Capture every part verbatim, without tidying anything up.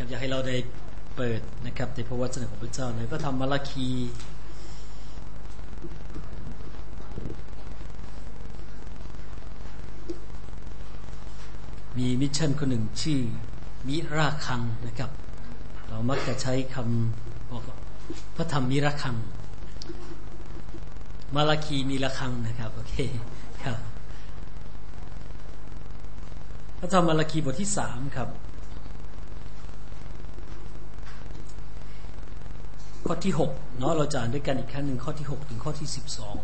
นะครับอยากให้เราได้เปิดนะครับในพระวจนะของพระเจ้าในพระธรรมมาราคีมีมิชชั่นคนหนึ่งชื่อมิราคังนะครับเรามักจะใช้คำบอกพระธรรมมิราคังมาราคีมีระฆังนะครับโอเคครับพระธรรมมาราคีบทที่สามครับข้อที่หกเนาะเราจะอ่านด้วยกันอีกครั้งหนึ่งข้อที่หกถึงข้อที่สิบสอง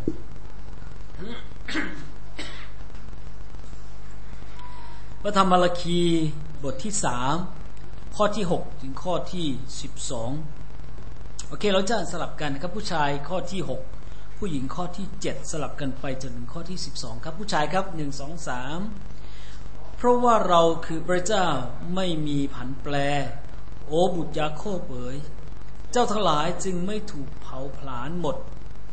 พระธรรมมาราคีบทที่สามข้อที่หกถึงข้อที่สิบสองโอเคเราจะสลับกันนะครับผู้ชายข้อที่หกผู้หญิงข้อที่เจ็ดสลับกันไปจนถึงข้อที่สิบสองครับผู้ชายครับหนึ่ง สอง สามเพราะว่าเราคือพระเจ้าไม่มีผันแปรโอ้บุตรยาโคบเอ๋ยเจ้าทั้งหลายจึงไม่ถูกเผาผลาญหมด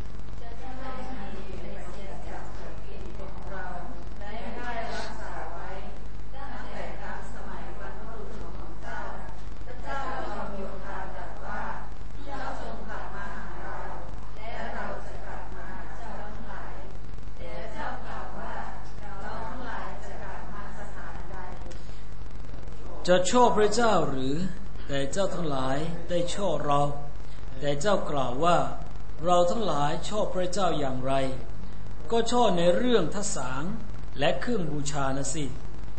จะชอบพระเจ้าหรือแต่เจ้าทั้งหลายได้ชอบเราแต่เจ้ากล่าวว่าเราทั้งหลายชอบพระเจ้าอย่างไรก็ชอบในเรื่องทศางและเครื่องบูชานะสิ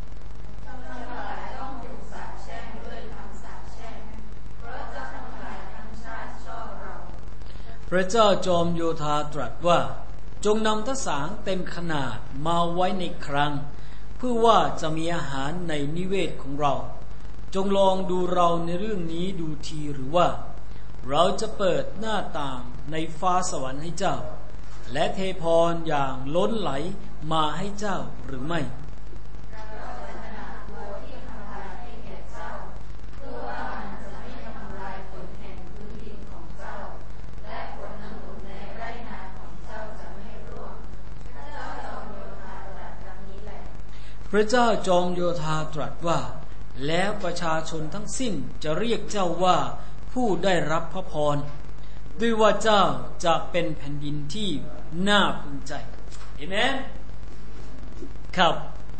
พระเจ้าจอมโยธาตรัสว่าจงนำทศางเต็มขนาดมาไว้ในคลังเพื่อว่าจะมีอาหารในนิเวศของเราจงลองดูเราในเรื่องนี้ดูทีหรือว่าเราจะเปิดหน้าต่างในฟ้าสวรรค์ให้เจ้าและเทพรอย่างล้นไหลมาให้เจ้าหรือไม่พระเจ้าจอมโยธาตรัสว่าแล้วประชาชนทั้งสิ้นจะเรียกเจ้าว่าผู้ได้รับพระพรด้วยว่าเจ้าจะเป็นแผ่นดินที่น่าพึงใจเห็นไหมครับ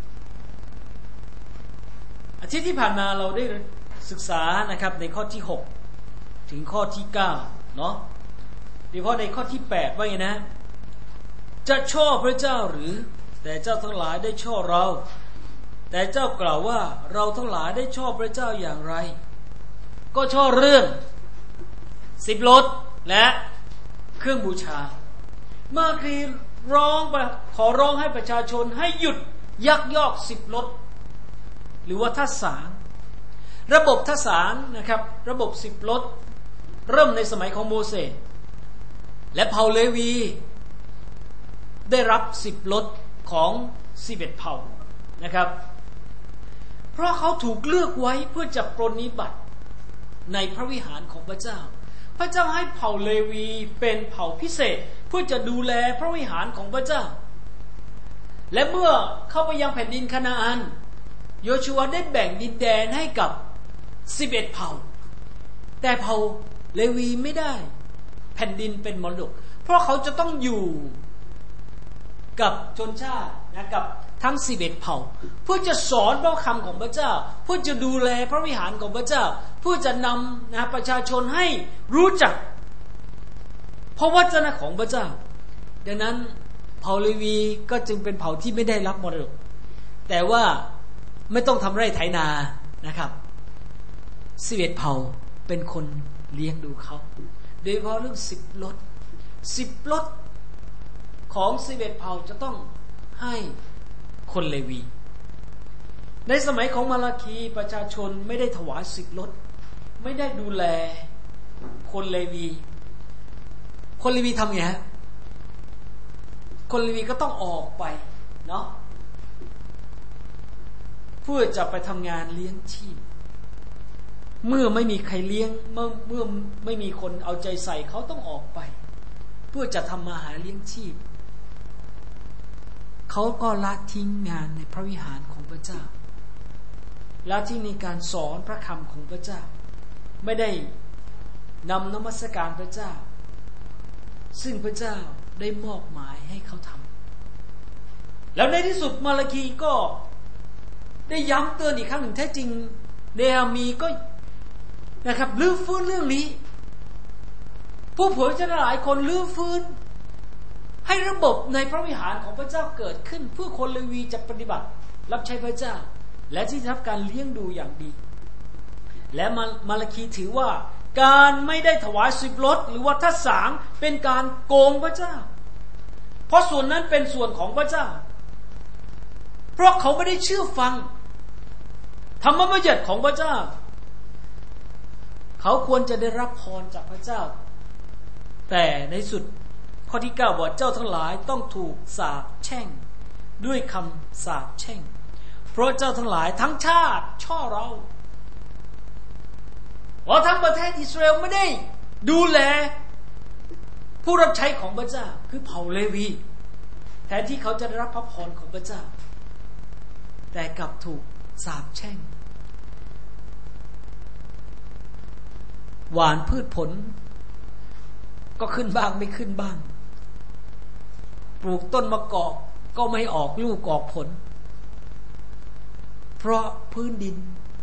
อาทิตย์ที่ผ่านมาเราได้ศึกษานะครับในข้อที่หกถึงข้อที่เก้าเนาะโดยเฉพาะในข้อที่แปดว่าไงนะจะชอบพระเจ้าหรือแต่เจ้าทั้งหลายได้ชอบเราแต่เจ้ากล่าวว่าเราทั้งหลายได้ชอบพระเจ้าอย่างไรก็ชอบเรื่องสิบรถและเครื่องบูชามาคีร้องขอร้องให้ประชาชนให้หยุดยักยอกสิบรถหรือว่าทศางระบบทศางนะครับระบบสิบรถเริ่มในสมัยของโมเสสและเผ่าเลวีได้รับสิบรถของสิบเอ็ดเผ่านะครับเพราะเขาถูกเลือกไว้เพื่อจะปรนนิบัติในพระวิหารของพระเจ้าพระเจ้าให้เผ่าเลวีเป็นเผ่าพิเศษเพื่อจะดูแลพระวิหารของพระเจ้าและเมื่อเข้าไปยังแผ่นดินคานาอันโยชูวาได้แบ่งดินแดนให้กับสิบเอ็ดเผ่าแต่เผ่าเลวีไม่ได้แผ่นดินเป็นมรดกเพราะเขาจะต้องอยู่กับชนชาตินะกับทั้งสิบเอ็ดเผ่าเพื่อจะสอนพระคำของพระเจ้าเพื่อจะดูแลพระวิหารของพระเจ้าเพื่อจะนำนะประชาชนให้รู้จักพระวจนะของพระเจ้าดังนั้นเผ่าเลวีก็จึงเป็นเผ่าที่ไม่ได้รับมรดกแต่ว่าไม่ต้องทำไร่ไถนานะครับสิบเอ็ดเผ่าเป็นคนเลี้ยงดูเขาโดยเฉพาะเรื่องสิบรถสิบรถของสิบเอ็ดเผ่าจะต้องให้คนเลวีในสมัยของมาราคีประชาชนไม่ได้ถวายสิบรถไม่ได้ดูแลคนเลวีคนเลวีทำไงฮะคนเลวีก็ต้องออกไปเนาะเพื่อจะไปทำงานเลี้ยงชีพเมื่อไม่มีใครเลี้ยงเมื่อเมื่อไม่มีคนเอาใจใส่เขาต้องออกไปเพื่อจะทำมาหาเลี้ยงชีพเขาก็ละทิ้งงานในพระวิหารของพระเจ้าแล้วที่มีการสอนพระคำของพระเจ้าไม่ได้นำนมัสการพระเจ้าซึ่งพระเจ้าได้มอบหมายให้เขาทำแล้วในที่สุดมาราคีก็ได้ย้ำเตือนอีกครั้งหนึ่งแท้จริงเนฮามีก็นะครับลื้อฟื้นเรื่องนี้ผู้เผยพระชนะหลายคนลื้อฟื้นให้ระบบในพระวิหารของพระเจ้าเกิดขึ้นเพื่อคนเลวีจะปฏิบัติรับใช้พระเจ้าและที่จะรับการเลี้ยงดูอย่างดีและมาราคีถือว่าการไม่ได้ถวายสิบรถหรือว่าทัศางเป็นการโกงพระเจ้าเพราะส่วนนั้นเป็นส่วนของพระเจ้าเพราะเขาไม่ได้เชื่อฟังธรรมบัญญัติของพระเจ้าเขาควรจะได้รับพรจากพระเจ้าแต่ในสุดข้อที่เก้าบอกเจ้าทั้งหลายต้องถูกสาปแช่งด้วยคำสาปแช่งเพราะเจ้าทั้งหลายทั้งชาติช่อเราว่าทั้งประเทศอิสราเอลไม่ได้ดูแลผู้รับใช้ของพระเจ้าคือเผ่าเลวีแทนที่เขาจะได้รับพระพรของพระเจ้าแต่กลับถูกสาปแช่งหวานพืชผลก็ขึ้นบ้างไม่ขึ้นบ้างปลูกต้นมะกอกก็ไม่ออกลูกออกผลเพราะพื้นดิน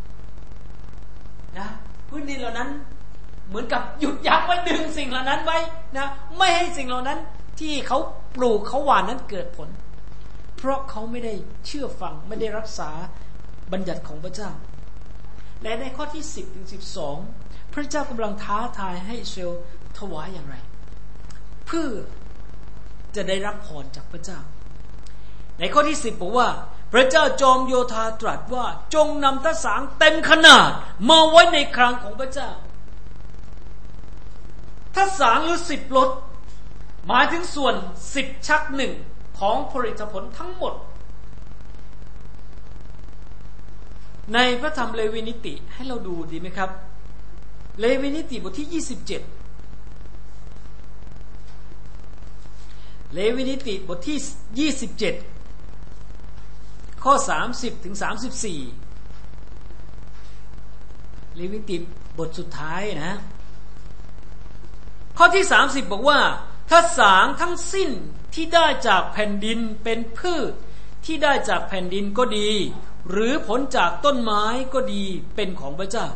นะพื้นดินเหล่านั้นเหมือนกับหยุดยั้งไว้ดึงสิ่งเหล่านั้นไว้นะไม่ให้สิ่งเหล่านั้นที่เขาปลูกเขาหว่านนั้นเกิดผลเพราะเขาไม่ได้เชื่อฟังไม่ได้รักษาบัญญัติของพระเจ้าและในข้อที่สิบถึงสิบสองพระเจ้ากำลังท้าทายให้อิสราเอลถวายอย่างไรเพื่อจะได้รับพรจากพระเจ้าในข้อที่สิบบอกว่าพระเจ้าจอมโยธาตรัสว่าจงนำทศางเต็มขนาดมาไว้ในคลังของพระเจ้าทศางหรือสิบรถหมายถึงส่วนสิบชักหนึ่งของผลิตผลทั้งหมดในพระธรรมเลวีนิติให้เราดูดีไหมครับเลวีนิติบทที่ยี่สิบเจ็ดเลวีนิติบทที่ยี่สิบเจ็ดข้อสามสิบถึงสามสิบสี่เลวีนิติบทสุดท้ายนะข้อที่สามสิบบอกว่าถ้าสางทั้งสิ้นที่ได้จากแผ่นดินเป็นพืชที่ได้จากแผ่นดินก็ดีหรือผลจากต้นไม้ก็ดีเป็นของพระเจ้า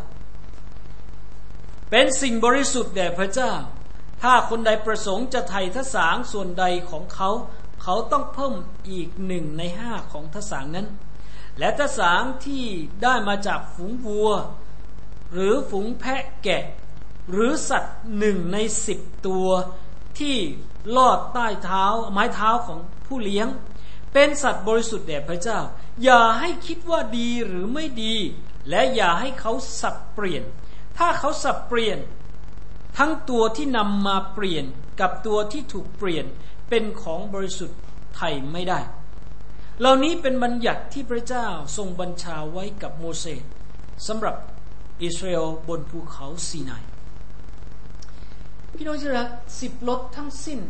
เป็นสิ่งบริสุทธิ์แด่พระเจ้าถ้าคนใดประสงค์จะไถ่ทศางส่วนใดของเขาเขาต้องเพิ่มอีกหนึ่งในห้าของทศางนั้นและทศางที่ได้มาจากฝูงวัวหรือฝูงแพะแกะหรือสัตว์หนึ่งในสิบตัวที่ลอดใต้เท้าไม้เท้าของผู้เลี้ยงเป็นสัตว์บริสุทธิ์แด่พระเจ้าอย่าให้คิดว่าดีหรือไม่ดีและอย่าให้เขาสับเปลี่ยนถ้าเขาสับเปลี่ยนทั้งตัวที่นำมาเปลี่ยนกับตัวที่ถูกเปลี่ยนเป็นของบริสุทธิ์ไถ่ไม่ได้เหล่านี้เป็นบัญญัติที่พระเจ้าทรงบัญชาไว้กับโมเสสสำหรับอิสราเอลบนภูเขาซีนายพี่น้องที่รักสิบรถทั้งสิ้น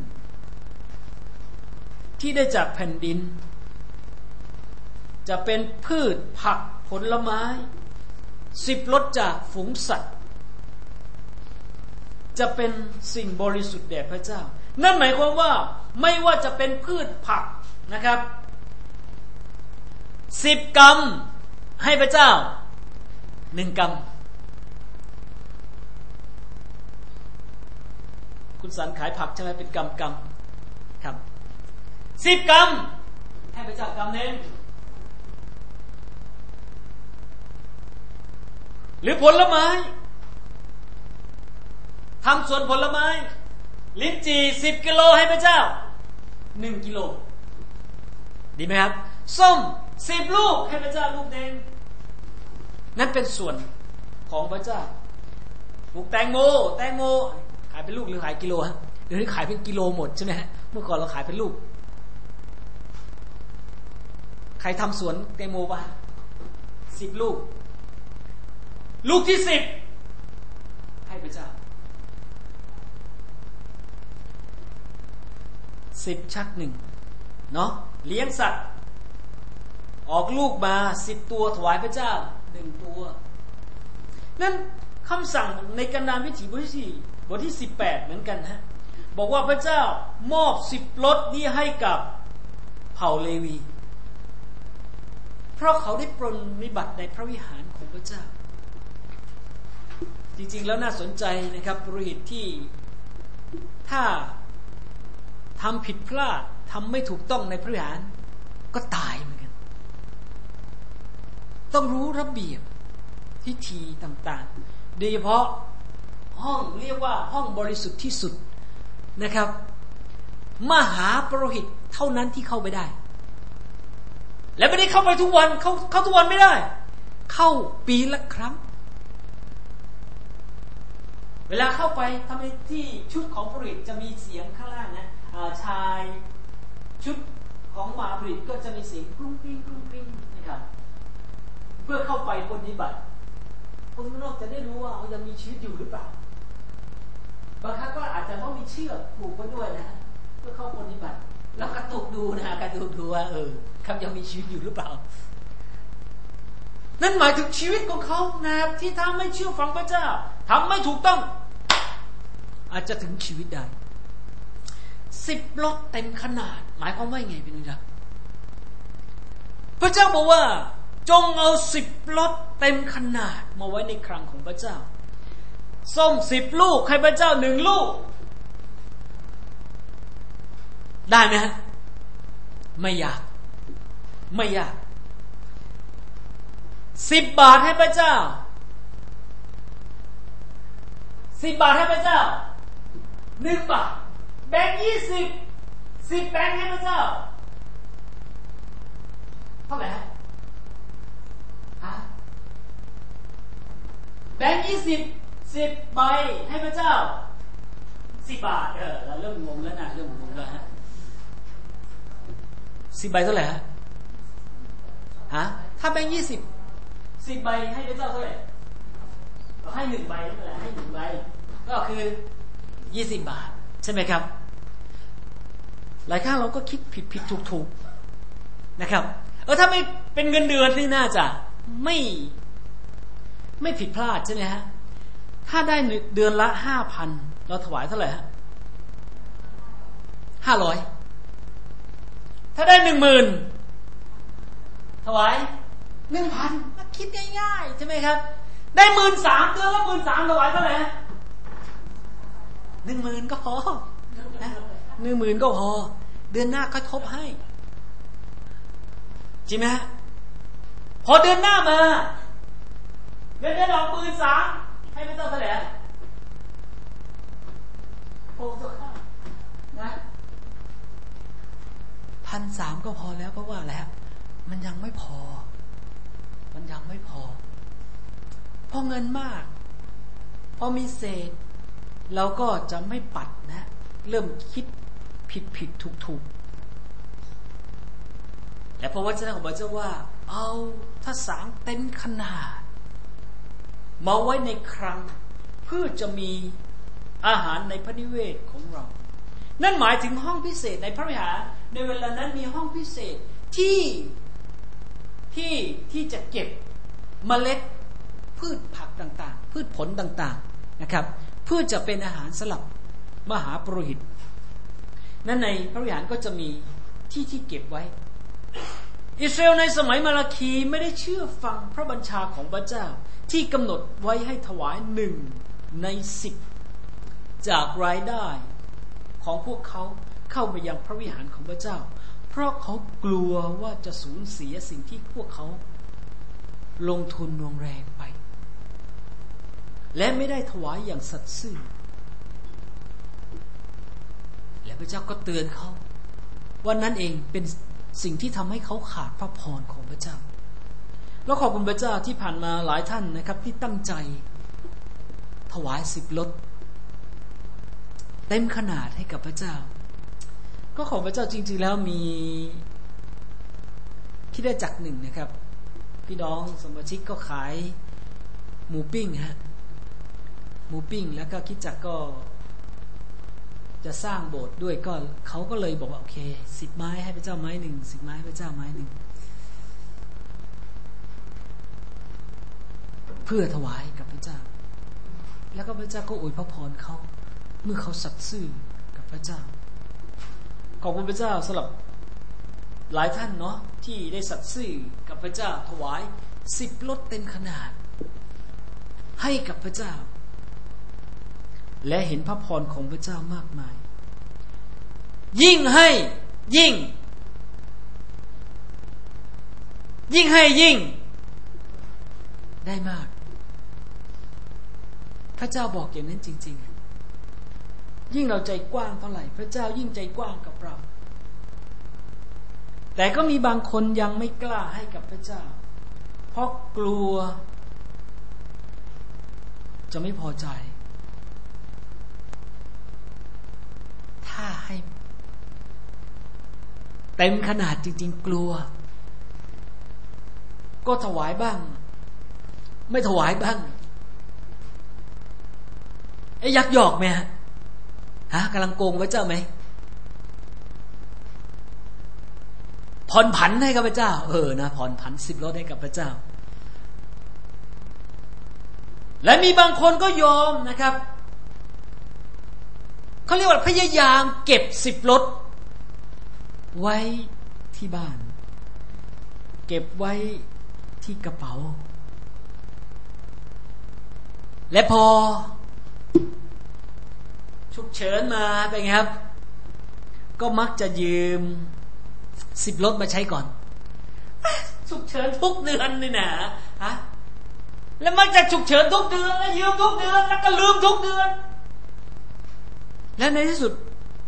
ที่ได้จากแผ่นดินจะเป็นพืชผักผลไม้สิบรถจากฝูงสัตว์จะเป็นสิ่งบริสุทธิ์แด่พระเจ้านั่นหมายความว่าไม่ว่าจะเป็นพืชผักนะครับสิบกรัมให้พระเจ้าหนึ่งกรัมคุณสันขายผักใช่ไหมเป็นกรัมกรัมครับสิบกรัมให้พระเจ้ากรัมนึงหรือผลไม้ทำสวนผลไม้ลิ้นจี่สิบกิโลให้พระเจ้าหนึ่งกิโลดีไหมครับส้มสิบลูกให้พระเจ้าลูกเดงนั่นเป็นส่วนของพระเจ้าปลูกแตงโมแตงโมขายเป็นลูกหรือขายกิโลฮะเดี๋ยวนี้ขายเป็นกิโลหมดใช่ไหมฮะเมื่อก่อนเราขายเป็นลูกใครทำสวนแตงโมบ้างสิบลูกลูกที่สิบให้พระเจ้าสิบชักหนึ่งเนาะเลี้ยงสัตว์ออกลูกมาสิบตัวถวายพระเจ้าหนึ่งตัวนั่นคำสั่งในกำนานวิถีบทที่สี่บทที่สิบแปดเหมือนกันฮะบอกว่าพระเจ้ามอบสิบรถนี้ให้กับเผ่าเลวีเพราะเขาได้ปรนนิบัติในพระวิหารของพระเจ้าจริงๆแล้วน่าสนใจนะครับปุโรหิตที่ถ้าทำผิดพลาดทำไม่ถูกต้องในพระวิหารก็ตายเหมือนกันต้องรู้ระเบียบพิธีต่างๆโดยเฉพาะห้องเรียกว่าห้องบริสุทธิ์ที่สุดนะครับมหาปุโรหิตเท่านั้นที่เข้าไปได้และไม่ได้เข้าไปทุกวันเข้าเข้าทุกวันไม่ได้เข้าปีละครั้งเวลาเข้าไปทำไมที่ชุดของปุโรหิตจะมีเสียงข้างล่างนะชายชุดของมหาปุโรหิตก็จะมีเสียงกรุ้งกริ้งกรุ้งกริ้งนะครับเพื่อเข้าไปปฏิบัติคนข้างนอกจะได้รู้ว่าเขายังมีชีวิตอยู่หรือเปล่าบางครั้งก็อาจจะต้องมีเชือกผูกไว้ด้วยนะเพื่อเข้าปฏิบัติแล้วกระตุกดูนะกระตุกดูว่าเออเขายังมีชีวิตอยู่หรือเปล่านั่นหมายถึงชีวิตของเขานะครับที่ถ้าไม่เชื่อฟังพระเจ้าทำไม่ถูกต้องอาจจะถึงชีวิตได้สิบรถเต็มขนาดหมายความว่าไงพี่น้องจ๊ะพระเจ้าบอกว่าจงเอาสิบรถเต็มขนาดมาไว้ในคลังของพระเจ้าส้มสิบลูกให้พระเจ้าหนึ่งลูกได้ไหมฮะไม่ยากไม่ยากสิบบาทให้พระเจ้าสิบบาทให้พระเจ้าหนึ่งบาทแบงค์ยี่สิบสิบแบงค์ให้พระเจ้าเท่าไหร่ฮะฮะแบงค์ยี่สิบสิบใบให้พระเจ้าสิบบาทเออเราเริ่มงงแล้วนะเริ่มงงแล้วฮะสิบใบเท่าไหร่ฮะฮะถ้าแบงค์ยี่สิบสิบใบให้พระเจ้าเท่าไหร่เราให้หนึ่งใบเท่าไหร่ให้หนึ่งใบก็คือยี่สิบบาทใช่ไหมครับหลายครั้งเราก็คิดผิดผิดถูกถูกนะครับเออถ้าไม่เป็นเงินเดือนนี่น่าจะไม่ไม่ผิดพลาดใช่ไหมฮะถ้าได้เดือนละห้าพันเราถวายเท่าไหร่ฮะห้าร้อยถ้าได้หนึ่งหมื่นถวายหนึ่งพันคิดง่ายๆใช่ไหมครับได้หมื่นสามเดือนละหมื่นสามถวายเท่าไหร่หนึ่งหมื่นก็พอนะหนึ่งหมื่นก็พอเดือนหน้าก็ทบให้จริงไหมฮะพอเดือนหน้ามาเดือนเดือนออกหมื่นสามให้พระเจ้าเท่าไหร่โอ้ตัวข้านะพันสามก็พอแล้วเพราะว่าแล้วมันยังไม่พอมันยังไม่พอพอเงินมากพอมีเศษเราก็จะไม่ปัดนะเริ่มคิดผิดผิดถูกถูกและพระวจนะของพระเจ้าว่าเอาถ้าสางเต็นขนาดมาไว้ในครังเพื่อจะมีอาหารในพระนิเวศของเรานั่นหมายถึงห้องพิเศษในพระวิหารในเวลานั้นมีห้องพิเศษที่ที่ที่จะเก็บเมล็ดพืชผักต่างๆพืชผลต่างๆนะครับเพื่อจะเป็นอาหารสำหรับมหาปุโรหิตนั่นในพระวิหารก็จะมีที่ที่เก็บไว้อิสราเอลในสมัยมาราคีไม่ได้เชื่อฟังพระบัญชาของพระเจ้าที่กำหนดไว้ให้ถวายหนึ่งในสิบจากรายได้ของพวกเขาเข้าไปยังพระวิหารของพระเจ้าเพราะเขากลัวว่าจะสูญเสียสิ่งที่พวกเขาลงทุนลงแรงไปและไม่ได้ถวายอย่างสัตย์ซื่อและพระเจ้าก็เตือนเขาวันนั้นเองเป็นสิ่งที่ทำให้เขาขาดพระพรของพระเจ้าแล้วขอบคุณพระเจ้าที่ผ่านมาหลายท่านนะครับที่ตั้งใจถวายสิบรถเต็มขนาดให้กับพระเจ้าก็ขอบพระเจ้าจริงๆแล้วมีคริสตจักรหนึ่งนะครับพี่น้องสมาชิกก็ขายหมูปิ้งฮะหมูปิ้งแล้วก็คริสตจักรก็จะสร้างโบสถ์ด้วยก็เขาก็เลยบอกว่าโอเคสิบไม้ให้พระเจ้าไม้หนึ่งสิบไม้ให้พระเจ้าไม้หนึ่งพื่อถวายกับพระเจ้าแล้วก็พระเจ้าก็อวยพระพรเขาเมื่อเขาสัตย์ซื่อกับพระเจ้าขอบคุณพระเจ้าสำหรับหลายท่านเนาะที่ได้สัตย์ซื่อกับพระเจ้าถวายสิบรถเต็มขนาดให้กับพระเจ้าและเห็นพระพรของพระเจ้ามากมายยิ่งให้ยิ่งยิ่งให้ยิ่งได้มากพระเจ้าบอกอย่างนั้นจริงๆยิ่งเราใจกว้างเท่าไหร่พระเจ้ายิ่งใจกว้างกับเราแต่ก็มีบางคนยังไม่กล้าให้กับพระเจ้าเพราะกลัวจะไม่พอใจถ้าให้เต็มขนาดจริงๆกลัวก็ถวายบ้างไม่ถวายบ้างไอ้ยักยอกไหมฮะฮะกำลังโกงพระเจ้าไหมผ่อนผันให้กับพระเจ้าเออนะผ่อนผันสิบรถให้กับพระเจ้าและมีบางคนก็ยอมนะครับเขาเรียกว่าพยายามเก็บสิบรถไว้ที่บ้านเก็บไว้ที่กระเป๋าและพอฉุกเฉินมาเป็นไงครับก็มักจะยืมสิบรถมาใช้ก่อนฉุกเฉินทุกเดือนนี่นะฮะแล้วมักจะฉุกเฉินทุกเดือนแล้วยืมทุกเดือนแล้วก็ลืมทุกเดือนและในที่สุด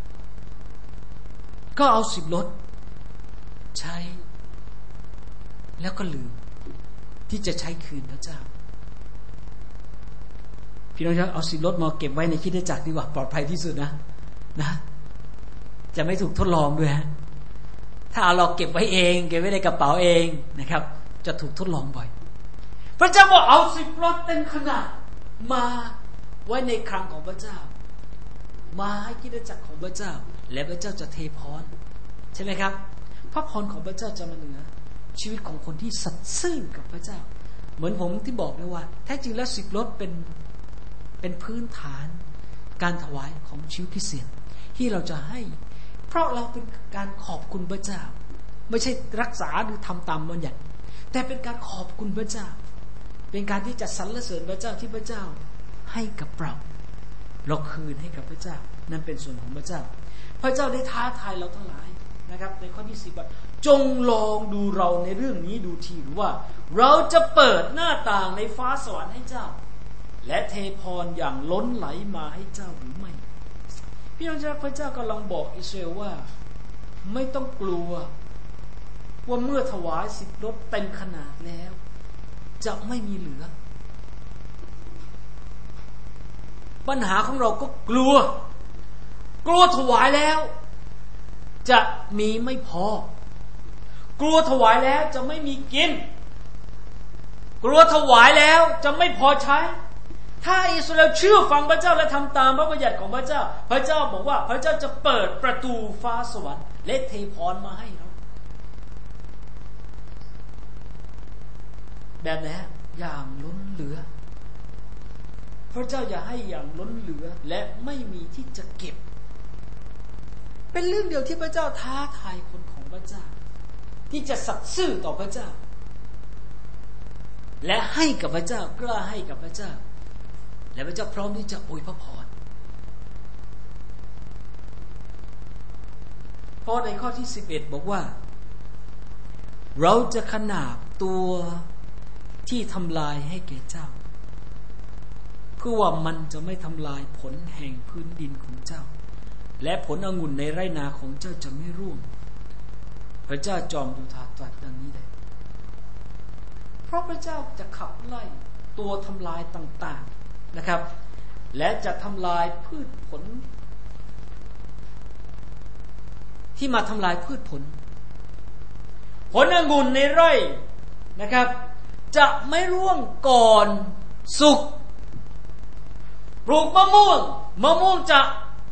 ก็เอาสิบรถใช้แล้วก็ลืมที่จะใช้คืนพระเจ้าพี่น้องครับเอาสิบรถมาเก็บไว้ในคริสตจักรดีกว่าปลอดภัยที่สุดนะนะจะไม่ถูกทดลองด้วยฮะถ้าเราเก็บไว้เองเก็บไว้ในกระเป๋าเองนะครับจะถูกทดลองบ่อยพระเจ้าบอกเอาสิบรถเต็มขนาดมาไว้ในคลังของพระเจ้ามาให้คริสตจักรของพระเจ้าและพระเจ้าจะเทพรใช่ไหมครับพระพรของพระเจ้าจะมาเหนือชีวิตของคนที่สัตย์ซื่อกับพระเจ้าเหมือนผมที่บอกเลยว่าแท้จริงแล้วสิบรถเป็นเป็นพื้นฐานการถวายของชีวิตคริสเตียนที่เราจะให้เพราะเราเป็นการขอบคุณพระเจ้าไม่ใช่รักษาหรือทำตามบัญญัติแต่เป็นการขอบคุณพระเจ้าเป็นการที่จะสรรเสริญพระเจ้าที่พระเจ้าให้กับเราเราคืนให้กับพระเจ้านั่นเป็นส่วนของพระเจ้าพระเจ้าได้ท้าทายเราทั้งหลายนะครับในข้อที่สิบว่าจงลองดูเราในเรื่องนี้ดูทีหรือว่าเราจะเปิดหน้าต่างในฟ้าสวรรค์ให้เจ้าและเทพรอย่างล้นไหลมาให้เจ้าหรือไม่พี่น้องพระเจ้ากำลังบอกอิสราเอลว่าไม่ต้องกลัวว่าเมื่อถวายสิบรถเต็มขนาดแล้วจะไม่มีเหลือปัญหาของเราก็กลัวกลัวถวายแล้วจะมีไม่พอกลัวถวายแล้วจะไม่มีกินกลัวถวายแล้วจะไม่พอใช้ถ้าอิสราเอลเชื่อฟังพระเจ้าและทำตามพระบัญญัติของพระเจ้าพระเจ้าบอกว่าพระเจ้าจะเปิดประตูฟ้าสวรรค์และเทพรมาให้เราแบบไหนอย่างล้นเหลือพระเจ้าอย่าให้อย่างล้นเหลือและไม่มีที่จะเก็บเป็นเรื่องเดียวที่พระเจ้าท้าทายคนของพระเจ้าที่จะสัตย์ซื่อต่อพระเจ้าและให้กับพระเจ้ากล้าให้กับพระเจ้าและพระเจ้าพร้อมที่จะอวยพระพรเพราะในข้อที่สิบเอ็ดบอกว่าเราจะขนานตัวที่ทำลายให้แก่เจ้าเพื่อว่ามันจะไม่ทำลายผลแห่งพื้นดินของเจ้าและผลองุ่นในไร่นาของเจ้าจะไม่ร่วงพระเจ้าจอมยุทธาตรัสดังนี้เลยเพราะพระเจ้าจะขับไล่ตัวทำลายต่างๆนะครับและจะทำลายพืชผลที่มาทำลายพืชผลผลองุ่นในไร่นะครับจะไม่ร่วงก่อนสุกปลูกมะม่วงมะม่วงจะ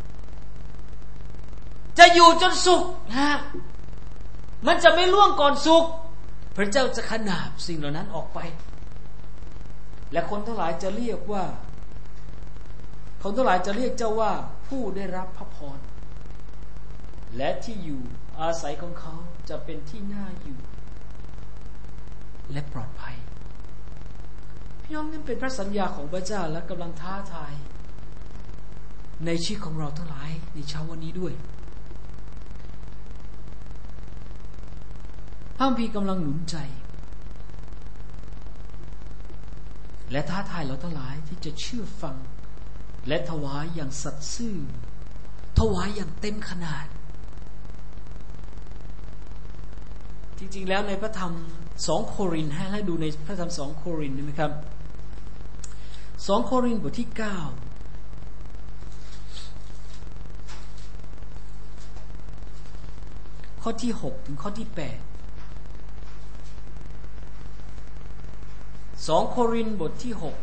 จะอยู่จนสุกนะมันจะไม่ร่วงก่อนสุกพระเจ้าจะขนาบสิ่งเหล่านั้นออกไปและคนทั้งหลายจะเรียกว่าคนทั้งหลายจะเรียกเจ้าว่าผู้ได้รับพระพรและที่อยู่อาศัยของเขาจะเป็นที่น่าอยู่และปลอดภัยพี่น้องนั่นเป็นพระสัญญาของพระเจ้าและกำลังท้าทายในชีวิตของเราทั้งหลายในเช้าวันนี้ด้วยพระคัมภีร์กำลังหนุนใจและท้าทายเราทั้งหลายที่จะเชื่อฟังและถวายอย่างสัตย์ซื่อถวายอย่างเต็มขนาดจริงๆแล้วในพระธรรมสองโครินธ์ให้ดูในพระธรรมสองโครินธ์ไหมครับสองโครินธ์บทที่เก้าข้อที่หกถึงข้อที่แปดสองโครินธ์บทที่หก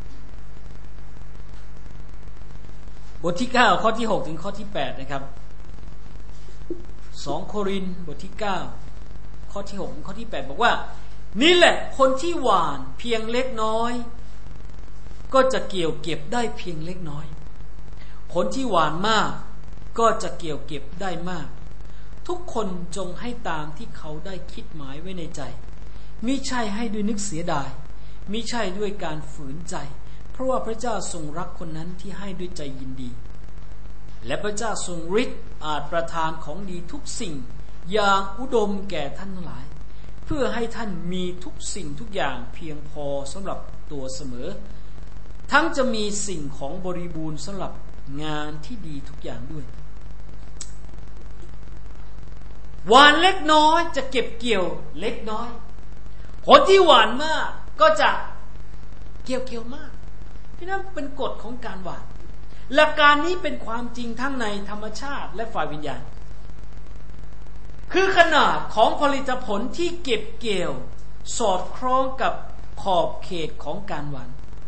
บทที่เก้าข้อที่หกถึงข้อที่แปดนะครับสองโครินธ์บทที่เก้าข้อที่หกถึงข้อที่แปดบอกว่านี่แหละคนที่หว่านเพียงเล็กน้อยก็จะเกี่ยวเก็บได้เพียงเล็กน้อยคนที่หว่านมากก็จะเกี่ยวเก็บได้มากทุกคนจงให้ตามที่เขาได้คิดหมายไว้ในใจมิใช่ให้ด้วยนึกเสียดายมิใช่ด้วยการฝืนใจเพราะว่าพระเจ้าทรงรักคนนั้นที่ให้ด้วยใจยินดีและพระเจ้าทรงฤทธิ์อาจประทานของดีทุกสิ่งอย่างอุดมแก่ท่านทั้งหลายเพื่อให้ท่านมีทุกสิ่งทุกอย่างเพียงพอสำหรับตัวเสมอทั้งจะมีสิ่งของบริบูรณ์สำหรับงานที่ดีทุกอย่างด้วยหวานเล็กน้อยจะเก็บเกี่ยวเล็กน้อยคนที่หวานมากก็จะเกี่ยวเกี่ยวมากพี่น้องเป็นกฎของการหวานหลักการนี้เป็นความจริงทั้งในธรรมชาติและฝ่ายวิญญาณคือขนาดของผลิตผลที่เก็บเกี่ยวสอดคล้องกับขอบเขตของการหวาน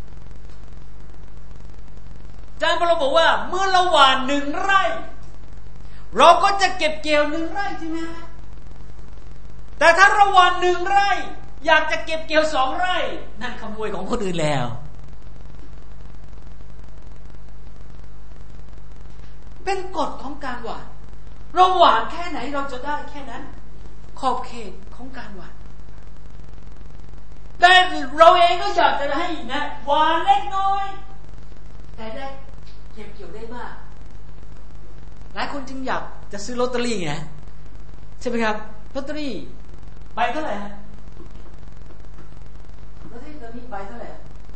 อาจารย์เราบอกว่าเมื่อเราหวานหนึ่งไร่เราก็จะเก็บเกี่ยวหนึ่งไร่ใช่ไหมแต่ถ้าเราหวานหนึ่งไร่อยากจะเก็บเกี่ยวสองไร่นั่นขโมยของคนอื่นแล้วเป็นกฎของการหวานเราหวานแค่ไหนเราจะได้แค่นั้นขอบเขตของการหวานแต่เราเองก็อยากจะให้นะหวานเล็กน้อยแต่ได้เก็บเกี่ยวได้มากหลายคนจึงอยากจะซื้อลอตเตอรี่ไงใช่ไหมครับลอตเตอรี่ใบเท่าไหร่ฮะลอตเตอรี่ตอนนี้ใบเท่าไหร่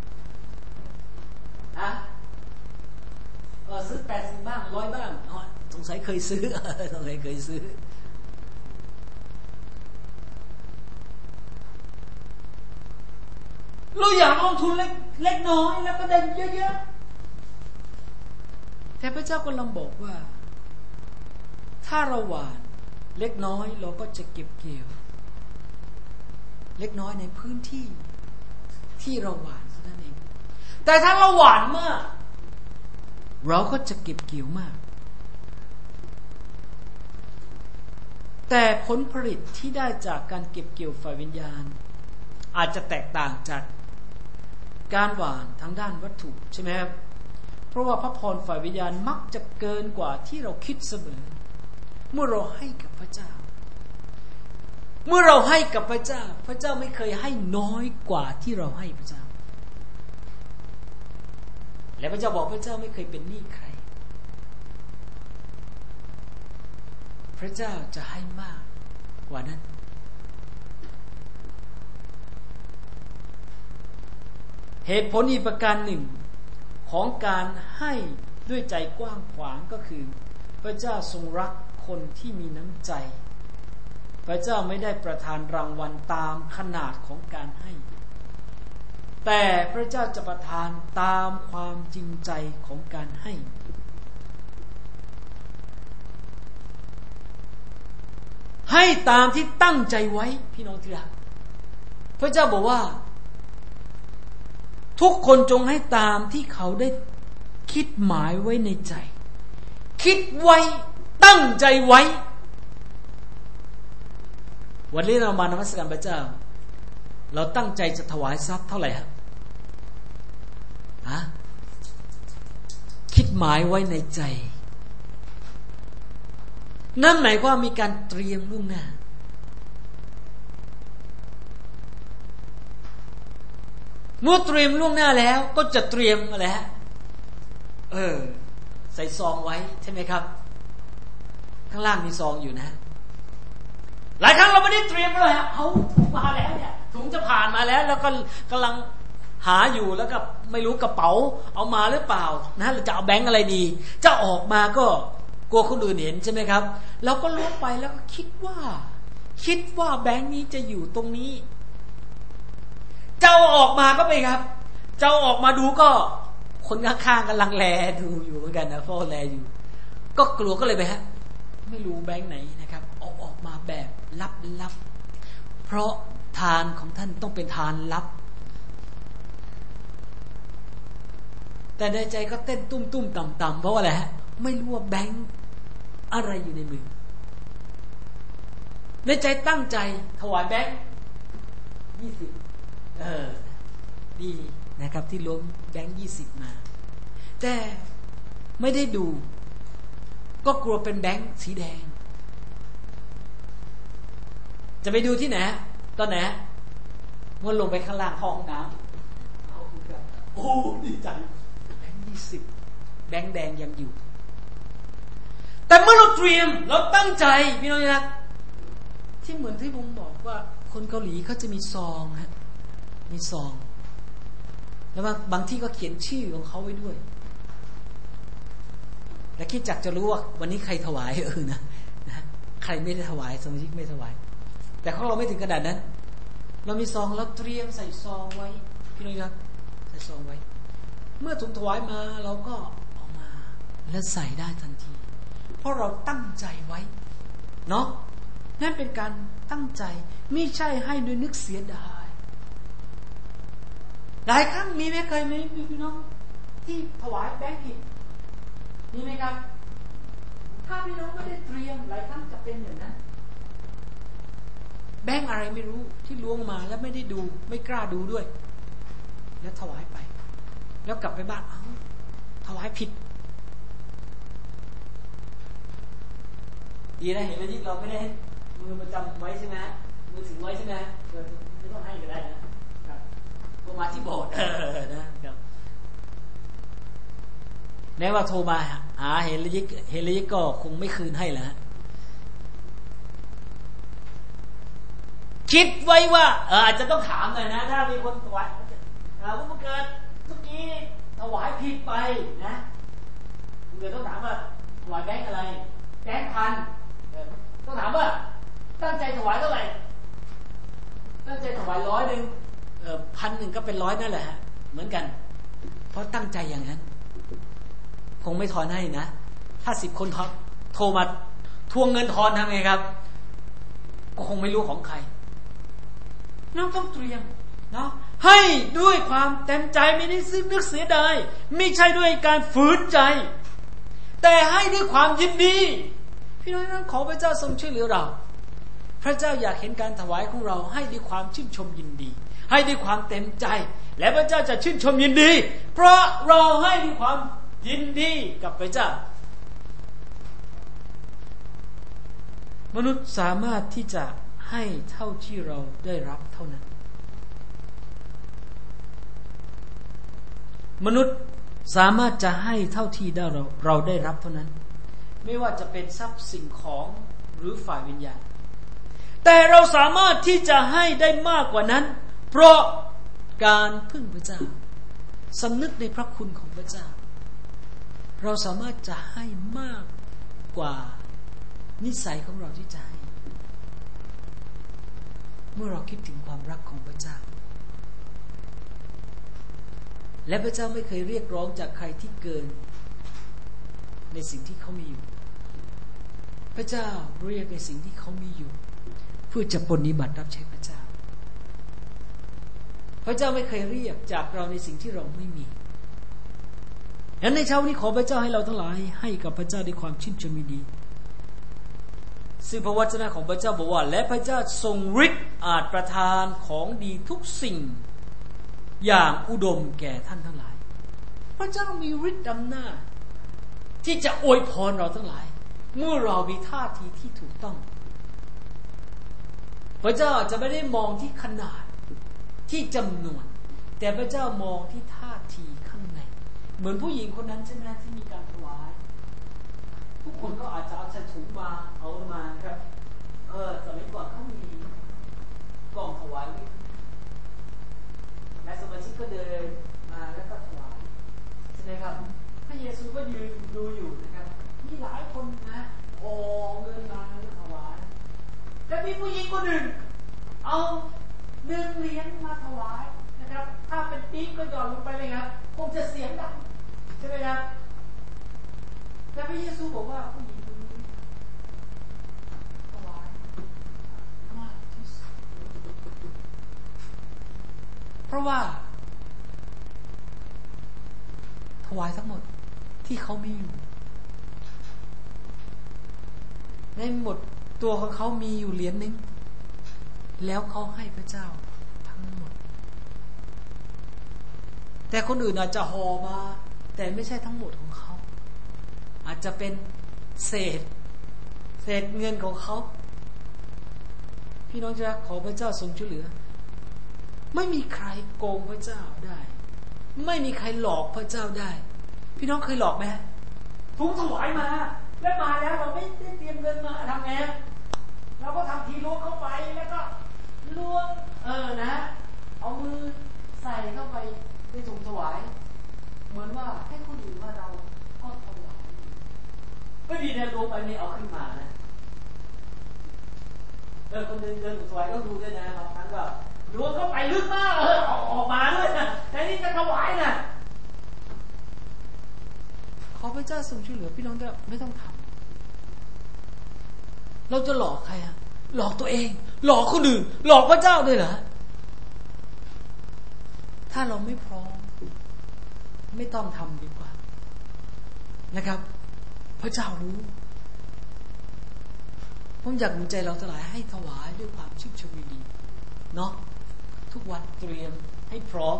ฮะเออซื้อแปดสิบบ้างร้อยบ้างอ๋อสงสัยเคยซื้อสงสัยเคยซื้อเราอยากลงทุนเล็กเล็กน้อยแล้วก็ได้เยอะๆแต่พระเจ้าก็ลองบอกว่าถ้าเราหวานเล็กน้อยเราก็จะเก็บเกี่ยวเล็กน้อยในพื้นที่ที่เราหวานเท่านั้นเองแต่ถ้าเราหวานมากเราก็จะเก็บเกี่ยวมากแต่ผลผลิตที่ได้จากการเก็บเกี่ยวฝ่ายวิญญาณอาจจะแตกต่างจากการหวานทางด้านวัตถุใช่ไหมครับเพราะว่าพระพรฝ่ายวิญญาณมักจะเกินกว่าที่เราคิดเสมอเมื่อเราให้กับพระเจ้าเมื่อเราให้กับพระเจ้าพระเจ้าไม่เคยให้น้อยกว่าที่เราให้พระเจ้าและพระเจ้าบอกพระเจ้าไม่เคยเป็นหนี้ใครพระเจ้าจะให้มากกว่านั้นเหตุผลอีกประการหนึ่งของการให้ด้วยใจกว้างขวางก็คือพระเจ้าทรงรักคนที่มีน้ำใจพระเจ้าไม่ได้ประทานรางวัลตามขนาดของการให้แต่พระเจ้าจะประทานตามความจริงใจของการให้ให้ตามที่ตั้งใจไว้พี่น้องที่รักพระเจ้าบอกว่าทุกคนจงให้ตามที่เขาได้คิดหมายไว้ในใจคิดไว้ตั้งใจไว้วันนี้เรามานมัสการพระเจ้าเราตั้งใจจะถวายทรัพย์เท่าไหร่ครับหมายไว้ในใจนั่นหมายความมีการเตรียมล่วงหน้าเมื่อเตรียมล่วงหน้าแล้วก็จะเตรียมอะไรฮะเออใส่ซองไว้ใช่ไหมครับข้างล่างมีซองอยู่นะหลายครั้งเราไม่ได้เตรียมเลยฮะเอาถุงมาแล้วเนี่ยถุงจะผ่านมาแล้วแล้วก็กำลังหาอยู่แล้วก็ไม่รู้กระเป๋าเอามาหรือเปล่านะเราจะเอาแบงค์อะไรดีจะออกมาก็กลัวคนอื่นเห็นใช่ไหมครับเราก็ล้วงไปแล้วก็คิดว่าคิดว่าแบงค์นี้จะอยู่ตรงนี้เจ้าออกมาก็ไปครับเจ้าออกมาดูก็คนข้างๆกำลังแลดูอยู่เหมือนกันนะพ่อแลอยู่ก็กลัวก็เลยไปฮะไม่รู้แบงค์ไหนนะครับเอาออกมาแบบลับๆเพราะทานของท่านต้องเป็นทานลับแต่ในใจก็เต้นตุ้มๆต่ำๆเพราะว่าอะไรฮะไม่รู้ว่าแบงค์อะไรอยู่ในมือในใจตั้งใจถวายแบงค์ยี่สิบเออดีนะครับที่ล้วงแบงค์ยี่สิบมาแต่ไม่ได้ดูก็กลัวเป็นแบงค์สีแดงจะไปดูที่ไหนตอนไหนเมื่อลงไปข้างล่างห้องน้ำโอ้ดีใจแบงค์ยี่สิบแบงค์แดงยังอยู่แต่เมื่อเราเตรียมเราตั้งใจพี่น้องนะที่เหมือนที่ผมบอกว่าคนเกาหลีเขาจะมีซองฮะมีซองแล้วบางบางที่ก็เขียนชื่อของเขาไว้ด้วยและคิดจักจะรู้ว่าวันนี้ใครถวายเออนะนะใครไม่ได้ถวายสมาชิกไม่ถวายแต่ของเราไม่ถึงขนาดนั้นเรามีซองเราเตรียมใส่ซองไว้พี่น้องครับใส่ซองไว้เมื่อถูกถวายมาเราก็เอามาและใส่ได้ทันทีเพราะเราตั้งใจไว้เนาะนั่นเป็นการตั้งใจไม่ใช่ให้ด้วยนึกเสียดายหลายครั้งมีไหมเคยไหมพี่น้องที่ถวายแบงค์ผิดมีไหมครับถ้าพี่น้องไม่ได้เตรียมหลายครั้งจะเป็นอย่างนั้นแบงค์อะไรไม่รู้ที่ล้วงมาแล้วไม่ได้ดูไม่กล้าดูด้วยแล้วถวายไปแล้วกลับไปบ้านเอ้าถวายผิดดีนะเห็นไหมที่เราไม่ได้มือประจำไว้ใช่ไหมมือถือไว้ใช่ไหมไม่ต้องให้ก็ได้นะครับโทรมาที่โบสถ์นะครับแม้ว่าโทรมาหาเฮลิยิกเฮลิยิกก็คงไม่คืนให้แล้วคิดไว้ว่าเอออาจจะต้องถามหน่อยนะถ้ามีคนถวายว่าเมื่อเกิดเมื่อกี้ถวายผิดไปนะเกิดต้องถามว่าถวายแบงค์อะไรแบงค์พันต้องถามว่าตั้งใจถวายเท่าไหร่ตั้งใจถวายร้อยหนึ่งเออพันหนึ่งก็เป็นร้อยนั่นแหละฮะเหมือนกันเพราะตั้งใจอย่างนั้นคงไม่ทอนให้นะถ้าสิบคนโทรมาทวงเงินทอนทำไงครับก็คงไม่รู้ของใครน้องต้องเตรียมเนาะให้ด้วยความเต็มใจไม่ได้ซึ้งนึกเสียดายไม่ใช่ด้วยการฝืนใจแต่ให้ด้วยความยินดีพี่น้องนั้นขอพระเจ้าทรงช่วยเหลือเราพระเจ้าอยากเห็นการถวายของเราให้ด้วยความชื่นชมยินดีให้ด้วยความเต็มใจและพระเจ้าจะชื่นชมยินดีเพราะเราให้ด้วยความยินดีกับพระเจ้ามนุษย์สามารถที่จะให้เท่าที่เราได้รับเท่านั้นมนุษย์สามารถจะให้เท่าที่ได้เราเราได้รับเท่านั้นไม่ว่าจะเป็นทรัพย์สิ่งของหรือฝ่ายวิญญาณแต่เราสามารถที่จะให้ได้มากกว่านั้นเพราะการพึ่งพระเจ้าสำนึกในพระคุณของพระเจ้าเราสามารถจะให้มากกว่านิสัยของเราที่จะให้เมื่อเราคิดถึงความรักของพระเจ้าและพระเจ้าไม่เคยเรียกร้องจากใครที่เกินในสิ่งที่เขามีอยู่พระเจ้าเรียกในสิ่งที่เขามีอยู่เพื่อจะปฏิบัติรับใช้พระเจ้าพระเจ้าไม่เคยเรียกจากเราในสิ่งที่เราไม่มีงั้นในเช้านี้ขอพระเจ้าให้เราทั้งหลายให้กับพระเจ้าด้วยความชื่นชมยินดีซึ่งพระวจนะของพระเจ้าบอกว่าและพระเจ้าทรงฤทธิ์อาจประทานของดีทุกสิ่งอย่างอุดมแก่ท่านทั้งหลายพระเจ้ามีฤทธิ์อำนาจที่จะอวยพรเราทั้งหลายเมื่อเรามีท่าทีที่ถูกต้องพระเจ้าจะไม่ได้มองที่ขนาดที่จำนวนแต่พระเจ้ามองที่ท่าทีข้างในเหมือนผู้หญิงคนนั้นใช่ไหมที่มีการถวายทุกคนก็อาจจะเอาใส่ถุงมาเอามาครับเออสมัยก่อนเขามีกล่องถวายและสมาชิกก็เดินมาแล้วก็ถวายใช่ไหมครับพระเยซูก็ยืนดูอยู่นะครับมีหลายคนนะโอ้เงินมาแล้วถวายแล้วมีผู้หญิงคนหนึ่งเอาหนึ่งเหรียญมาถวายนะครับถ้าเป็นปี๊บก็หย่อนลงไปเลยครับคงจะเสียงดังใช่ไหมครับแต่พระเยซูบอกว่าผู้หญิงคนนี้ถวายมากที่สุดเพราะว่าถวายทั้งหมดที่เขามีอยู่ในหมดตัวของเขามีอยู่เหรียญนึงแล้วเขาให้พระเจ้าทั้งหมดแต่คนอื่นอาจจะห่อมาแต่ไม่ใช่ทั้งหมดของเขาอาจจะเป็นเศษเศษเงินของเขาพี่น้องจะขอพระเจ้าทรงช่วยเหลือไม่มีใครโกงพระเจ้าได้ไม่มีใครหลอกพระเจ้าได้พี่น้องเคยหลอกไหมถุงถวายมาแล้วมาแล้วเราไม่ได้เตรียมเงินมาทำไงเราก็ทำทีล้วงเข้าไปแล้วก็ล้วงเออนะเอามือใส่เข้าไปในถุงถวายเหมือนว่าให้คนอื่นว่าเราก็ถวายก็ดีนะล้วงไปนี่เอาขึ้นมานะเออคนเดินเดินถุงถวายต้องดูด้วยนะบางครั้งก็ล้วงเข้าไปลึกมากเออออกออกมาด้วยนะแต่นี่จะถวายนะขอพระเจ้าทรงช่วยเหลือพี่น้องจะไม่ต้องทำเราจะหลอกใครอะหลอกตัวเองหลอกคนอื่นหลอกพระเจ้าด้วยเหรอถ้าเราไม่พร้อมไม่ต้องทำดีกว่านะครับพระเจ้ารู้ผมอยากหนุนใจเราทั้งหลายให้ถวายด้วยความชื่นชมยินดีเนาะทุกวันเตรียมให้พร้อม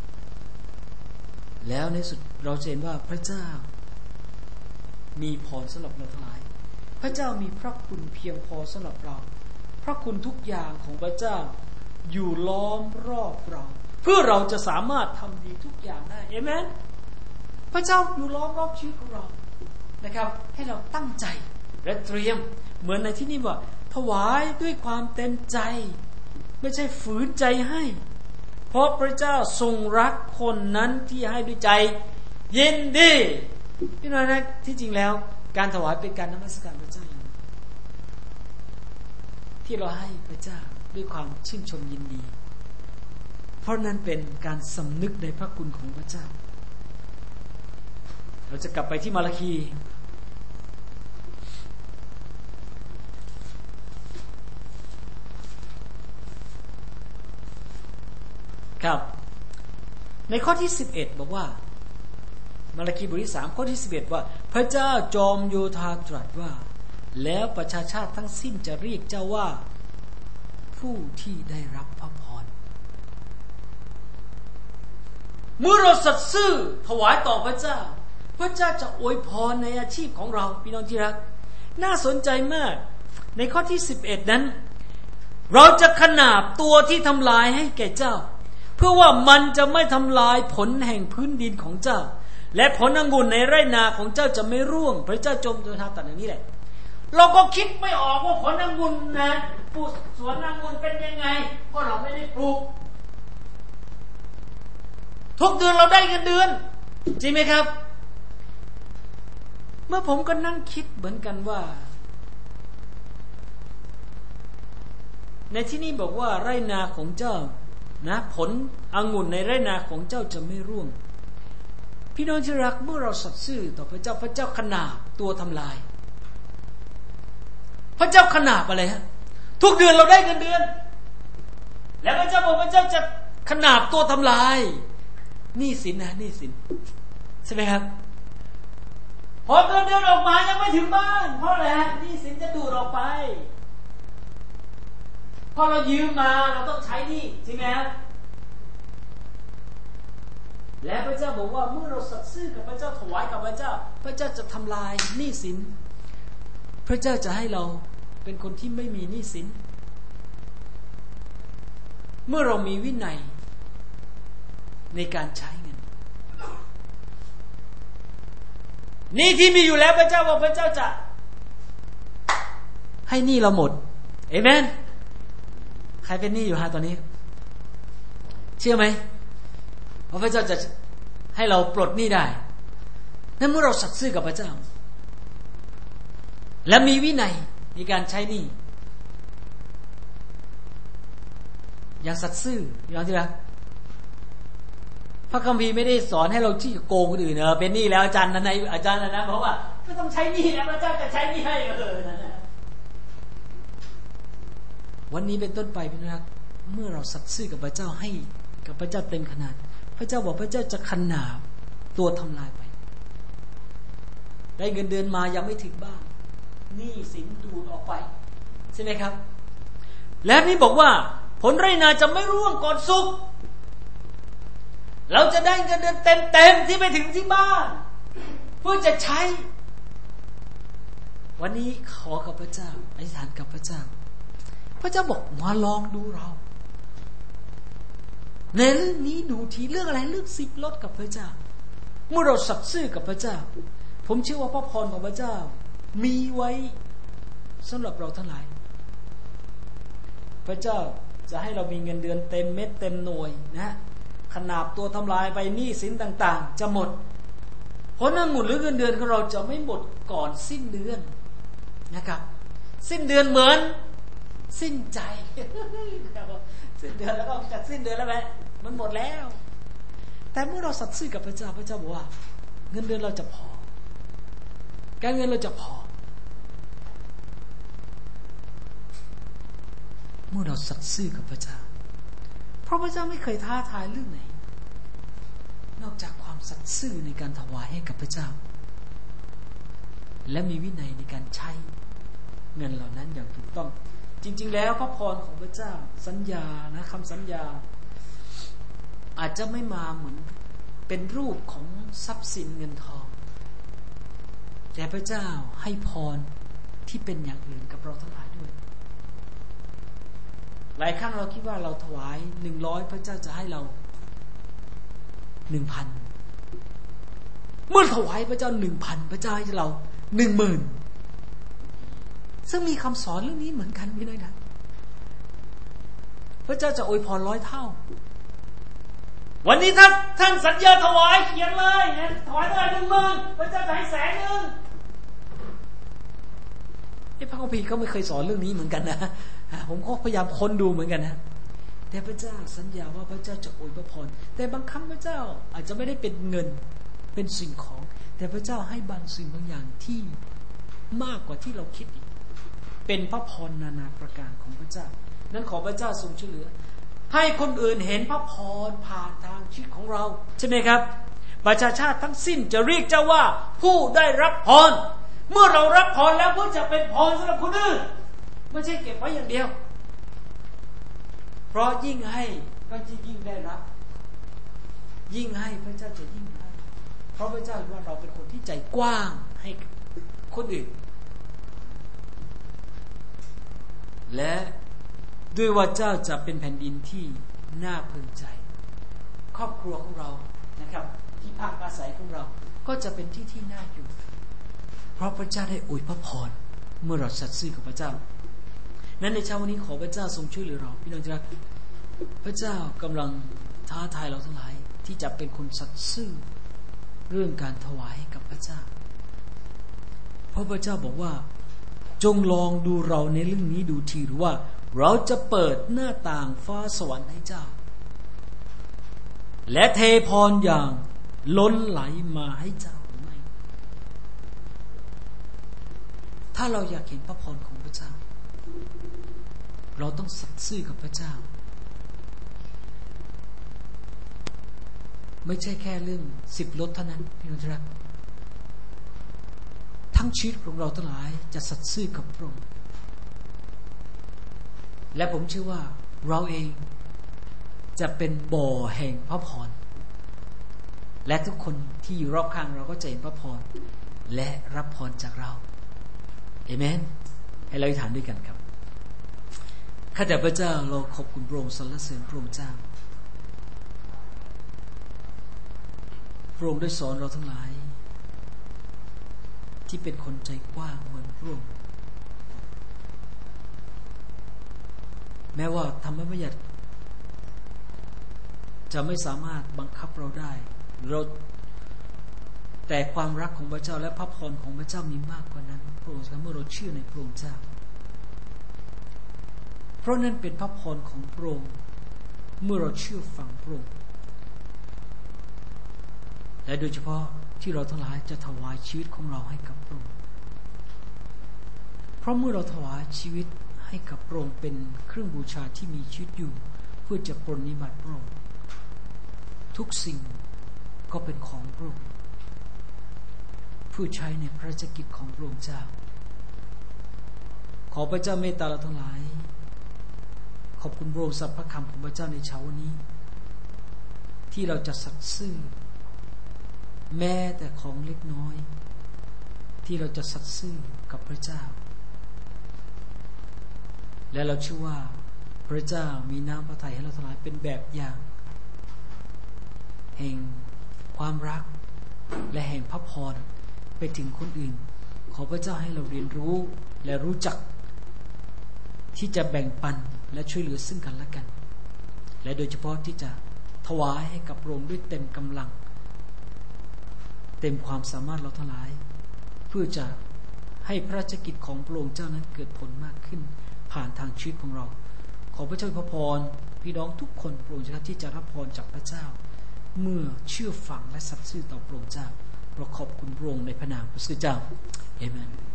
แล้วในสุดเราเห็นว่าพระเจ้ามีพรสำหรับเราทั้งหลายพระเจ้ามีพระคุณเพียงพอสำหรับเราพระคุณทุกอย่างของพระเจ้าอยู่ล้อมรอบเราเพื่อเราจะสามารถทำดีทุกอย่างได้เอเมนพระเจ้าอยู่ล้อมรอบชีวิตของเรานะครับให้เราตั้งใจและเตรียมเหมือนในที่นี่ว่าถวายด้วยความเต็มใจไม่ใช่ฝืนใจให้เพราะพระเจ้าทรงรักคนนั้นที่ให้ด้วยใจยินดีพี่น้องนะที่จริงแล้วการถวายเป็นการนมัสการพระเจ้าที่เราให้พระเจ้าด้วยความชื่นชมยินดีเพราะนั้นเป็นการสำนึกในพระคุณของพระเจ้าเราจะกลับไปที่มาระคีครับในข้อที่สิบเอ็ดบอกว่ามาระคีบทที่สามข้อที่สิบเอ็ดว่าพระเจ้าจอมโยธาตรัสว่าแล้วประชาชาติทั้งสิ้นจะเรียกเจ้าว่าผู้ที่ได้รับพระพรเมื่อเราสัตย์ซื่อถวายต่อพระเจ้าพระเจ้าจะอวยพรในอาชีพของเราพี่น้องที่รักน่าสนใจมากในข้อที่สิบเอ็ดนั้นเราจะขนาบตัวที่ทำลายให้แก่เจ้าเพื่อว่ามันจะไม่ทำลายผลแห่งพื้นดินของเจ้าและผลองุ่นในไร่นาของเจ้าจะไม่ร่วงพระเจ้าจมโดยทางตัดอย่างนี้แหละเราก็คิดไม่ออกว่าผลองุ่นนะปลูกสวนองุ่นเป็นยังไงเพราะเราไม่ได้ปลูกทุกเดือนเราได้เงินเดือนจริงไหมครับเมื่อผมก็นั่งคิดเหมือนกันว่าในที่นี่บอกว่าไร่นาของเจ้านะผลองุ่นในไร่นาของเจ้าจะไม่ร่วงพี่น้องที่รักเมื่อเราสัตย์ซื่อต่อพระเจ้าพระเจ้าขนาบตัวทำลายพระเจ้าขนาบอะไรฮะทุกเดือนเราได้เงินเดือนแล้วพระเจ้าบอกพระเจ้าจะขนาบตัวทำลายหนี้สินนะหนี้สินใช่ไหมครับพอเงินเดือนออกมายังไม่ถึงบ้านเพราะอะไรฮะหนี้สินจะดูดออกไปพอเรายืมมาเราต้องใช้หนี้ใช่ไหมครับและพระเจ้าบอกว่าเมื่อเราสัตย์ซื่อกับพระเจ้าถวายกับพระเจ้าพระเจ้าจะทำลายหนี้สินพระเจ้าจะให้เราเป็นคนที่ไม่มีหนี้สินเมื่อเรามีวินัยในการใช้เงินนี่ที่มีอยู่แล้วพระเจ้าว่าพระเจ้าจะให้หนี้เราหมดเอเมนใครเป็นหนี้อยู่ฮะตอนนี้เชื่อไหมว่าพระเจ้าจะให้เราปลดหนี้ได้นั่นเมื่อเราสัตย์ซื่อกับพระเจ้าและมีวินัยในการใช้หนี้อย่างสัตย์ซื่ออย่างที่รักพระคัมภีร์ไม่ได้สอนให้เราที่โกงคนอื่นเออเป็นหนี้แล้วอาจารย์นั้นอาจารย์นั้นเพราะว่าไม่ต้องใช้หนี้นะพระเจ้าจะใช้หนี้ให้เออนั่นนะวันนี้เป็นต้นไปพี่น้องเมื่อเราสัตย์ซื่อกับพระเจ้าให้กับพระเจ้าเต็มขนาดพระเจ้าบอกพระเจ้าจะขนาบตัวทำลายไปได้เงินเดือนมายังไม่ถึงบ้านหนี้สินดูดออกไปใช่ไหมครับและนี่บอกว่าผลไร่นาจะไม่ร่วงก่อนสุกเราจะได้เงินเดือนเต็มๆที่ไปถึงที่บ้านเพื่อจะใช้วันนี้ขอกับพระเจ้าอธิษฐานกับพระเจ้าพระเจ้าบอกมาลองดูเราในเรื่องนี้ดูทีเรื่องอะไรเรื่องสิบลดกับพระเจ้าเมื่อเราสัตย์ซื่อกับพระเจ้าผมเชื่อว่าพระพรของพระเจ้ามีไว้สำหรับเราทั้งหลายพระเจ้าจะให้เรามีเงินเดือนเต็มเม็ดเต็มหน่วยนะขนาบตัวทำลายไปหนี้สินต่างๆจะหมดผลองุ่นหรือเงินเดือนของเราจะไม่หมดก่อนสิ้นเดือนนะครับสิ้นเดือนเหมือนสิ้นใจสิ้นเดือนแล้วก็จะสิ้นเดือนแล้วแหละมันหมดแล้วแต่เมื่อเราสัตย์ซื่อกับพระเจ้าพระเจ้าบอกว่าเงินเดือนเราจะพอการเงินเราจะพอเมื่อเราสัตย์ซื่อกับพระเจ้าเพราะพระเจ้าไม่เคยท้าทายเรื่องไหนนอกจากความสัตย์ซื่อในการถวายให้กับพระเจ้าและมีวินัยในการใช้เงินเหล่านั้นอย่างถูกต้องจริงๆแล้วพระพรของพระเจ้าสัญญานะคำสัญญาอาจจะไม่มาเหมือนเป็นรูปของทรัพย์สินเงินทองแต่พระเจ้าให้พรที่เป็นอย่างอื่นกับเราทั้งหลายด้วยหลายครั้งเราคิดว่าเราถวายหนึ่งร้อยพระเจ้าจะให้เราหนึ่งพันเมื่อถวายพระเจ้าหนึ่งพันพระเจ้าให้เราหนึ่งหมื่นซึ่งมีคำสอนเรื่องนี้เหมือนกันพี่น้อยนะพระเจ้าจะอวยพรร้อยเท่าวันนี้ถ้าท่านสัญญาถวายเขียนเลยนะถวายเท่าไหร่หนึ่งหมื่นพระเจ้าจะให้แสนหนึ่งไอ้พระคัมภีร์ก็ไม่เคยสอนเรื่องนี้เหมือนกันนะผมก็พยายามค้นดูเหมือนกันนะแต่พระเจ้าสัญญาว่าพระเจ้าจะอวยพรแต่บางครั้งพระเจ้าอาจจะไม่ได้เป็นเงินเป็นสิ่งของแต่พระเจ้าให้บางสิ่งบางอย่างที่มากกว่าที่เราคิดอีกเป็นพระพรนานาประการของพระเจ้านั้นขอพระเจ้าทรงช่วยเหลือให้คนอื่นเห็นพระพรผ่านทางชีวิตของเราใช่ไหมครับประชาชาติทั้งสิ้นจะเรียกเจ้าว่าผู้ได้รับพรเมื่อเรารับพรแล้วเพื่อจะเป็นพรสำหรับคนอื่นไม่ใช่เก็บไว้อย่างเดียวเพราะยิ่งให้ก็จะยิ่งได้รับยิ่งให้พระเจ้าจะยิ่งให้เพราะพระเจ้าว่าเราเป็นคนที่ใจกว้างให้คนอื่นและด้วยว่าเจ้าจะเป็นแผ่นดินที่น่าพึงใจครอบครัวของเรานะครับที่พักอาศัยของเราก็จะเป็นที่ที่น่าอยู่เพราะพระเจ้าได้อวยพระพรเมื่อเราสัตย์ซื่อกับพระเจ้านั้นในเช้าวันนี้ขอพระเจ้าทรงช่วยเหลือเราพี่น้องครับพระเจ้ากำลังท้าทายเราทั้งหลายที่จะเป็นคนสัตย์ซื่อเรื่องการถวายให้กับพระเจ้าเพราะพระเจ้าบอกว่าจงลองดูเราในเรื่องนี้ดูทีหรือว่าเราจะเปิดหน้าต่างฟ้าสวรรค์ให้เจ้าและเทพรอย่างล้นไหลมาให้เจ้าหรือไม่ถ้าเราอยากเห็นพระพรของพระเจ้าเราต้องสัตย์ซื่อกับพระเจ้าไม่ใช่แค่เรื่องสิบลดเท่านั้นพี่น้องครับทั้งชีวิตของเราทั้งหลายจะสัตย์ซื่อกับพระองค์และผมเชื่อว่าเราเองจะเป็นบ่อแห่งพระพรและทุกคนที่อยู่รอบข้างเราก็จะเห็นพระพรและรับพรจากเราเอเมนให้เราอธิษฐานด้วยกันครับข้าแต่พระเจ้าเราขอบคุณพระองค์สรรเสริญพระองค์เจ้าพระองค์ได้สอนเราทั้งหลายที่เป็นคนใจกว้างเหมือนพระองค์แม้ว่าธรรมบัญญัติจะไม่สามารถบังคับเราได้เราแต่ความรักของพระเจ้าและพระพรของพระเจ้ามีมากกว่านั้นพระองค์เมื่อเราเชื่อในพระองค์เจ้าเพราะนั้นเป็นพระพรของพระองค์เมื่อเราเชื่อฟังพระองค์และโดยเฉพาะที่เราทั้งหลายจะถวายชีวิตของเราให้กับพระองค์เพราะเมื่อเราถวายชีวิตให้กับพระองค์เป็นเครื่องบูชาที่มีชีวิตอยู่เพื่อจะปรนนิบัติพระองค์ทุกสิ่งก็เป็นของพระองค์เพื่อใช้ในพระราชกิจของพระองค์เจ้าขอพระเจ้าเมตตาเราทั้งหลายขอบคุณพระองค์สำหรับพระคำของพระเจ้าในเช้าวันนี้ที่เราจะสัตย์ซื่อแม้แต่ของเล็กน้อยที่เราจะสัตย์ซื่อกับพระเจ้าและเราเชื่อว่าพระเจ้ามีน้ำพระทัยให้เราทั้งหลายเป็นแบบอย่างแห่งความรักและแห่งพระพรไปถึงคนอื่นขอพระเจ้าให้เราเรียนรู้และรู้จักที่จะแบ่งปันและช่วยเหลือซึ่งกันและกันและโดยเฉพาะที่จะถวายให้กับพระองค์ด้วยเต็มกำลังเต็มความสามารถเราทั้งหลายเพื่อจะให้พระราชกิจของพระองค์เจ้านั้นเกิดผลมากขึ้นผ่านทางชีวิตของเราขอพระเจ้าพระพรพี่น้องทุกคนพระองค์เจ้าที่จะรับพรจากพระเจ้าเมื่อเชื่อฟังและสัตย์ซื่อต่อพระองค์เจ้าเราขอบคุณพระองค์ในพระนามพระเจ้าเอเมน